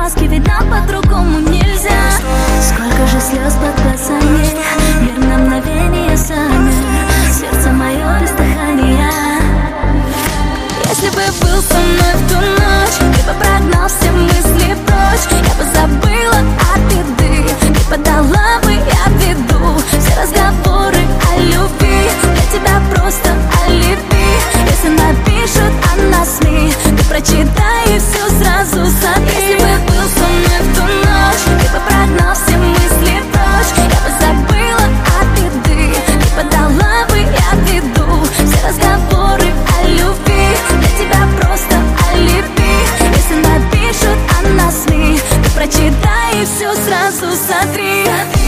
маски, ведь нам по-другому нельзя. Сколько же слез под глазами, мир на мгновение замер, сердце мое без дыхания. Если бы был со мной в ту ночь, ты бы прогнал все мысли прочь, я бы забыла от беды, ты подала бы я виду. Все разговоры о любви для тебя просто алиби. Если напишут о нас СМИ, ты прочитай и все сразу смотри. Если бы был со мной в ту ночь, ты бы прогнал все мысли прочь, я бы забыла от беды, ты подала бы я виду. Все разговоры о любви для тебя просто алиби. Если напишут о нас СМИ, ты прочитай и все сразу смотри.